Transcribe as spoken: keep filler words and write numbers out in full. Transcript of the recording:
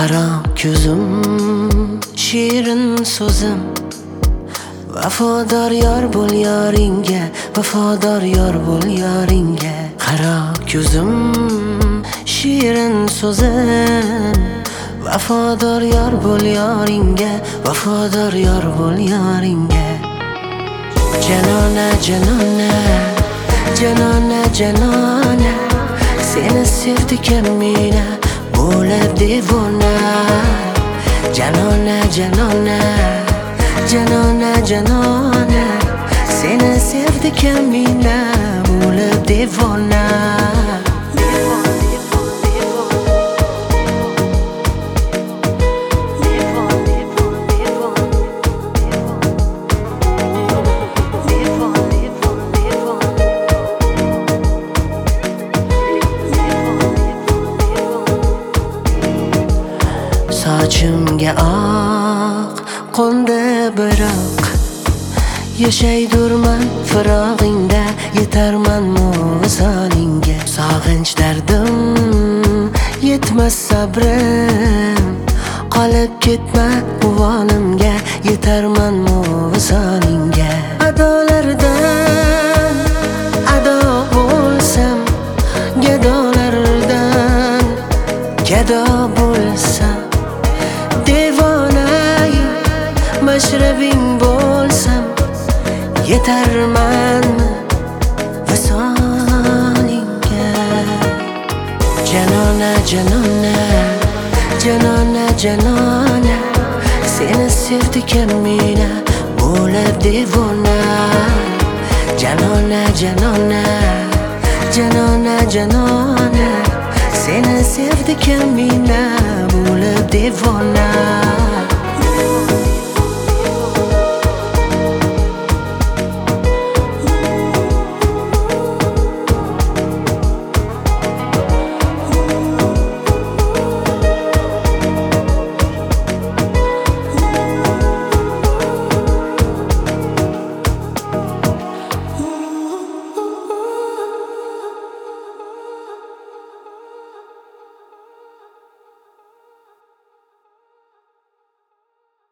qaro ko'zim, shirin so'zim, vafodor yor bo'l yoringga, vafodor yor bo'l yoringga. Qaro ko'zim, shirin so'zim, vafodor yor bo'l yoringga, vafodor yor bo'l yoringga. Janona janona, janona janona, seni sevdigan meni bo'lib devona. Janona janona, janona janona, seni sevdigan meni bo'lib devona. Sochimga oq qo'ndi biroq, yashaydurman firog'ingda, yetarman visolingga. Sog'inch dardim yetmas sabrim, qolib ketma uvonimga, yetarman visolingga. Adolardan ado bo'lsam, gadolardan gado bo'lsam, devonay mashrabing bo'lsam, yetarmanmi visolingga. Janona janona, janona janona, seni sevdigan meni bo'lib devona. Janona janona, janona janona, seni sevdigan meni bo'lib devona.